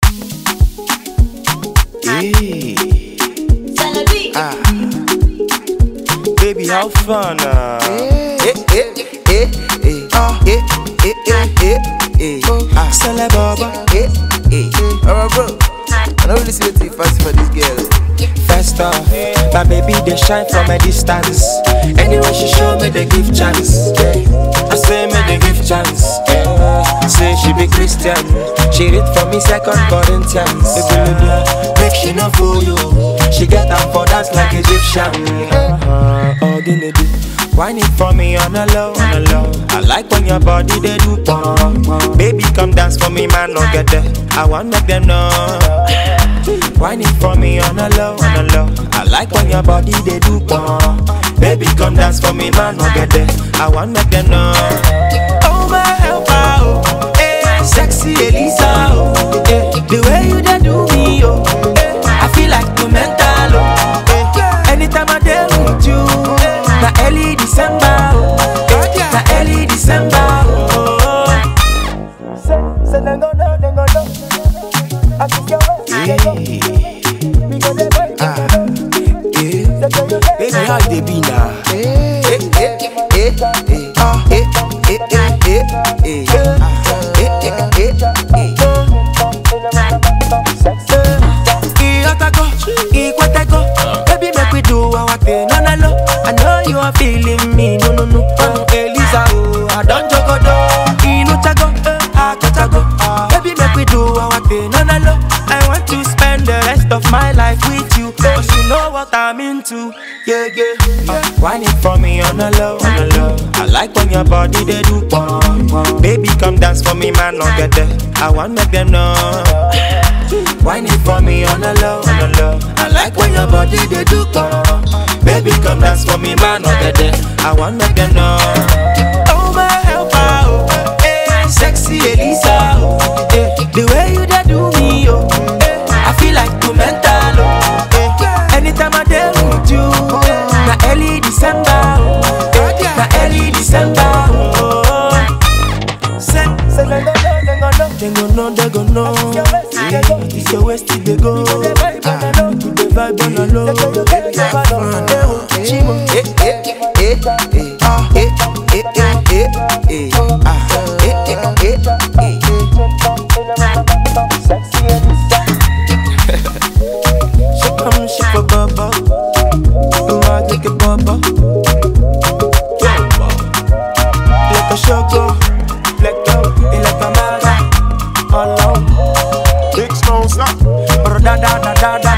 Hey. Baby, how fun? Bro, I don't really see it too fast for this girl. First off, my baby they shine from a distance. Anyway she show me they give chance. I say me they give chance. Say she be Christian. She read for me 2 Corinthians. Make she not fool you. She get up for dance like Egyptian. Ordinary. Whine it for me on a low, on a low. I like when your body they do pump. Baby come dance for me, man, no get there. I want make them know. Whine it for me on a low, on a low. I like when your body they do pump. Baby come dance for me, man, no get there. I want make them know. Oh my helper, oh, eh, sexy Elisa, oh, eh, the way you they do me, oh, eh, I feel like you mental, oh, eh, anytime I deal with you. Na early December, oh, na early December, oh. Say they go know, they go know. I think you're baby, how they be now? Baby, make we do our thing, no, no, no. I know you are feeling me, no, no, no. Elisa, oh, I don't joke, Inuchago, Akochago. Baby, make we do our thing, no, no, no. I want to spend the rest of my life with you, cause you know what I'm into, yeah, yeah. Whine it for me on a low, on a low. I like when your body they do pump. Baby, come dance for me, man, no get there. I want make them know. Whine it for me on a low, on a low. I like when your body they do pump. Baby, come dance for me, man, no get there. I want make them know. Oh my helper, oh, eh, sexy Elisa, oh, eh, the way you they do me, oh, eh, I feel like you mental, oh, eh, anytime I deal with you. Na early December, oh, eh, na early December, oh. Say they go know, they go know. It's your waist till they go. To the vibe on the low. She come, she for bubble. Make it bubble. Like a sugar, like a maga. Big Snow, stop. Da da da da da.